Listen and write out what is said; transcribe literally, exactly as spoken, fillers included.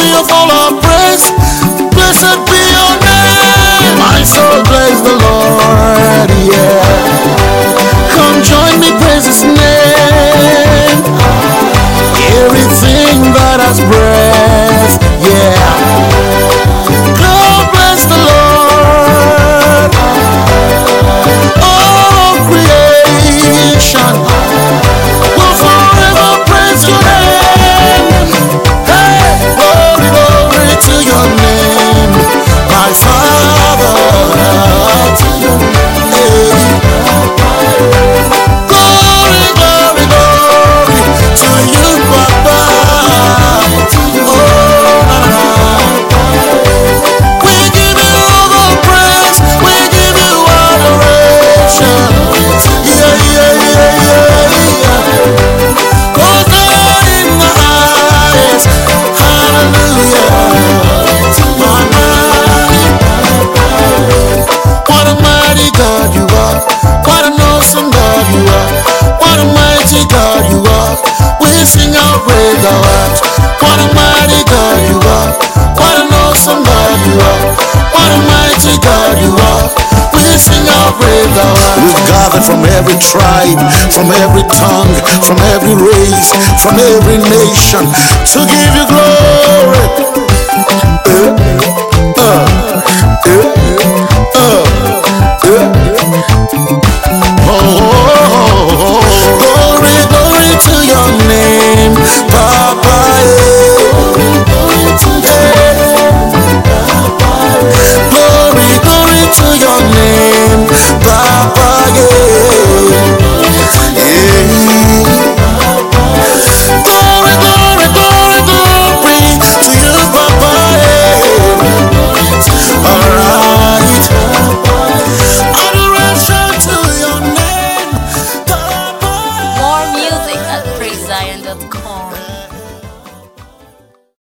worthy of all our praise. Blessed be your name. My soul praise the Lord, yeah. Come join me, praise his name. Everything that has breath, yeah. God bless the Lord. All creation will forever praise your name. Hey, glory, glory to your name, my Father. To your name. Glory, glory, glory to you, Papa. Oh, na, na. We give you the praise, we give you adoration. Yeah, yeah, yeah, yeah, yeah. Hosanna in the highest. Hallelujah. What a mighty God you are. What an awesome God you are. What a mighty God you are. We sing our praise thou art. What a mighty God you are. What an awesome God you are. What a mighty God you are. We sing our praise thou art. We've gathered from every tribe, from every tongue, from every race, from every nation to give you glory. Uh, uh, uh, uh, uh. Oh, glory, glory to your name, Papa. Glory, glory to your name, Papa. Yeah. Glory, glory, glory, glory to you, Papa. All right. Adoration to your name, Papa. More music at praise zion dot com.